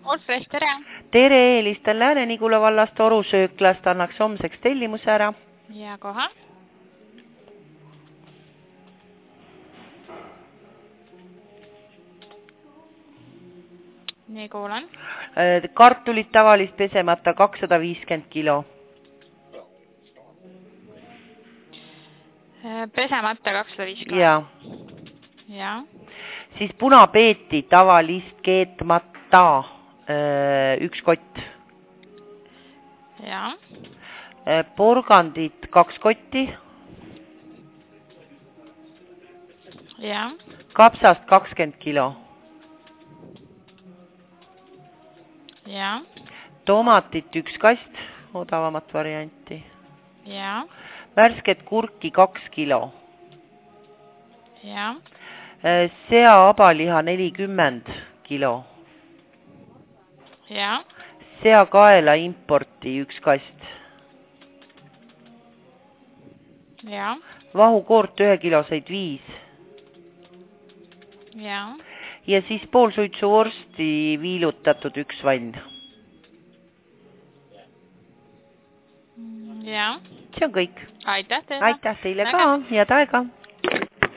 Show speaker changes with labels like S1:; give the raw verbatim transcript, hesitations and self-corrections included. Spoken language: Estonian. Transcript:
S1: Olfres, tere!
S2: Tere, helistan Lääne-Nigula vallast Orusööklast, annaks homseks tellimuse ära.
S1: Ja kohe. Nii kuulen.
S2: Kartulit tavalist pesemata kakssada viiskümmend kilo.
S1: Pesemata kakssada viiskümmend.
S2: Ja.
S1: Ja.
S2: Siis punapeeti tavalist keetmata üks kott.
S1: Ja.
S2: Porgandit kaks kotti.
S1: Ja.
S2: Kapsast kakskümmend kilo.
S1: Ja.
S2: Tomatit üks kast, odavamat varianti.
S1: Ja.
S2: Värsket kurki kaks kilo.
S1: Ja.
S2: Sea abaliha nelikümmend kilo.
S1: Ja.
S2: Sea kaela importi üks kast.
S1: Ja.
S2: Vahukoort ühe kiloseid viis.
S1: Ja.
S2: Ja siis pool suitsu vorsti viilutatud üks vann.
S1: Ja.
S2: See on kõik.
S1: Aitäh teile.
S2: Aitäh teile ka, head aega.